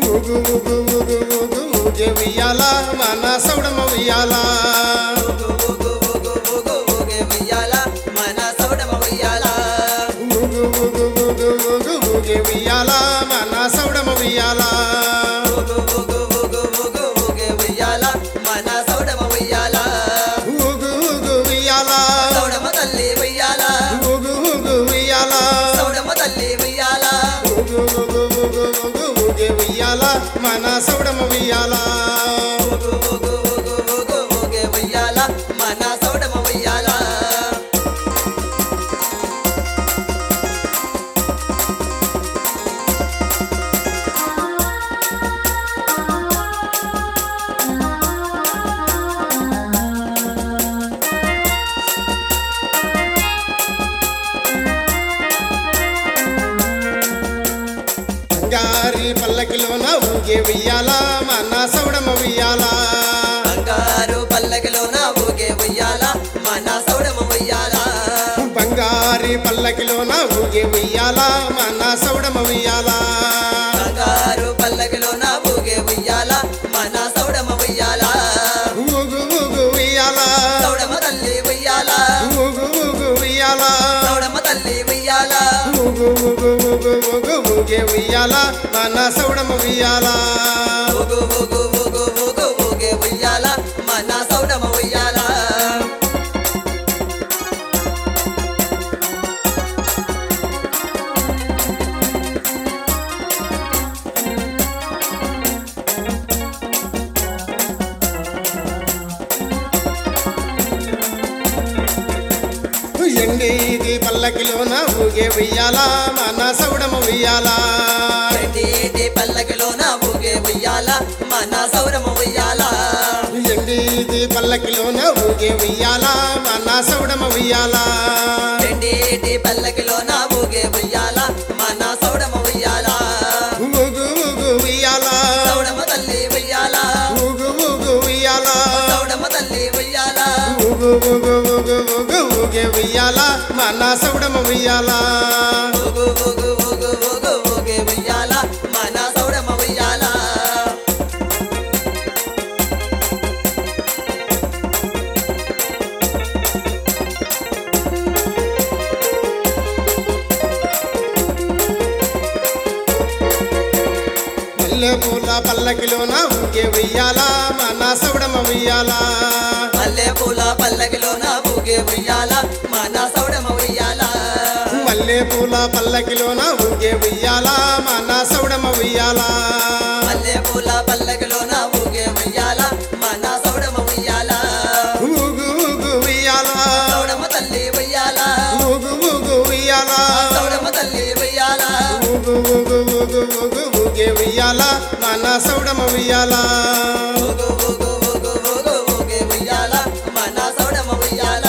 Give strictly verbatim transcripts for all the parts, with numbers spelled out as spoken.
ఊగు ఊగు ఊగు ఊగు ఊగే ఉయ్యాల మన సౌడమ్మ ఉయ్యాల ఊగు ఊగు ఊగు ఊగు ఊగే ఉయ్యాల మన సౌడమ్మ ఉయ్యాల ఊగు ఊగు ఊగు ఊగు ఊగే ఉయ్యాల మన సౌడమ్మ ఉయ్యాల ఊగు ఊగు ఊగు ఊగు ఊగే ఉయ్యాల మన సౌడమ్మ ఉయ్యాల ఊగు ఊగు ఉయ్యాల సౌడమ్మ తల్లి ఉయ్యాల ఊగు ఊగు ఉయ్యాల సౌడమ్మ తల్లి ఉయ్యాల ఊగు ఊగు ఊగు ఊగు ఊగే ఉయ్యాల మన సౌడమ్మ ఉయ్యాల ఊగు ఊగు ఊగు ఊగు ఊగే ఉయ్యాల మన సౌడమ్మ ఉయ్యాల బంగారి పల్లకిలోన ఊగే ఉయ్యాల మన సౌడమ్మ ఉయ్యాల బంగారు పల్లకిలోన ఊగే ఉయ్యాల మన సౌడమ్మ ఉయ్యాల బంగారి పల్లకిలోన ఊగే ఉయ్యాల మన సౌడమ్మ ఉయ్యాల బంగారు పల్లకిలోన ఊగే ఉయ్యాల మన సౌడమ్మ ఉయ్యాల ఊగు ఊగు ఉయ్యాల సౌడమ్మ తల్లి ఉయ్యాల ఊగు ఊగు ఉయ్యాల సౌడమ్మ తల్లి ఉయ్యాల ఊగు ఊగు ఊగు ఊగు ఊగే ఉయ్యాల మన సౌడమ్మ ఉయ్యాల ఊగు ఊగు ఊగు ఊగు ఊగే ఉయ్యాల మన సౌడమ్మ ఉయ్యాల ఎండేది పల్లకిలోన ఊగే ఉయ్యాల మన సౌడమ్మ ఉయ్యాల ఎండేటి పల్లకిలోన ఊగే ఉయ్యాల మన సౌడమ్మ ఉయ్యాల ఎండేది పల్లకిలోన ఊగే ఉయ్యాల మన సౌడమ్మ ఉయ్యాల ఎండేటి పల్లకిలోన ఊగే ఉయ్యాల మన సౌడమ్మ ఉయ్యాల ఊగు ఊగు ఉయ్యాల సౌడమ్మ తల్లి ఉయ్యాల ఊగు ఊగు ఉయ్యాల సౌడమ్మ తల్లి ఉయ్యాల ఊగు ఊగు ఊగు ఊగు ఊగే ఉయ్యాల మన సౌడమ్మ ఉయ్యాల ఊగు ఊగు ఊగు ఊగు ఊగే ఉయ్యాల మన సౌడమ్మ ఉయ్యాల మల్లె పూల పల్లకిలోన ఊగే ఉయ్యాల మన సౌడమ్మ ఉయ్యాల మల్లె పూల పల్లకిలోన ఊగే ఉయ్యాల మన సౌడమ్మ ఉయ్యాల మల్లె పూల పల్లకిలోన ఊగే ఉయ్యాల మన సౌడమ్మ ఉయ్యాల మల్లె పూల పల్లకిలోన ఊగే ఉయ్యాల మన సౌడమ్మ ఉయ్యాల ఊగు ఊగు ఉయ్యాల సౌడమ్మ తల్లి ఉయ్యాల ఊగు ఊగు ఉయ్యాల సౌడమ్మ తల్లి ఉయ్యాల ఊగు ఊగు ఊగు ఊగు ఊగే ఉయ్యాల మన సౌడమ్మ ఉయ్యాల ఊగు ఊగు ఊగు ఊగు ఊగే ఉయ్యాల మన సౌడమ్మ ఉయ్యాల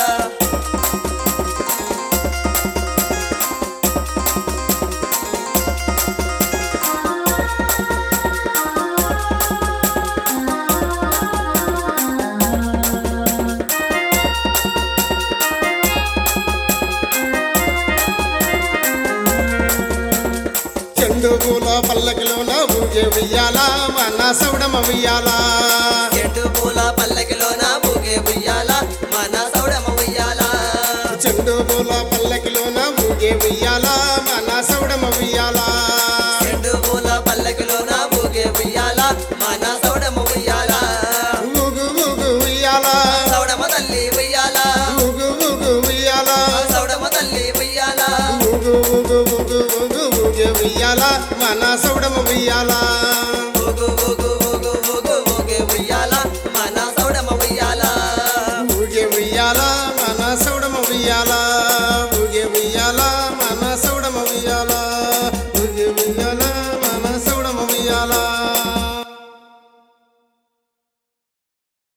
చెండు పూల పల్లకిలోన ఊగే ఉయ్యాల మన సౌడమ్మ ఉయ్యాల చెట్టు పూల పల్లకిలోన ఊగే ఉయ్యాల మన సౌడమ్మ ఉయ్యాల చెండు పూల పల్లకిలోన ఊగే ఉయ్యాల మన సౌడమ్మ ఉయ్యాల చెట్టు పూల పల్లకిలోన ఊగే ఉయ్యాల మన సౌడమ్మ ఉయ్యాల ఊగు ఊగు ఉయ్యాల సౌడమ్మ తల్లి ఉయ్యాల ఊగు ఊగు ఉయ్యాల సౌడమ్మ తల్లి ఉయ్యాల ఊగు ఊగు ఊగు ఊగు ఊగే ఉయ్యాల మన సౌడమ్మ ఉయ్యాల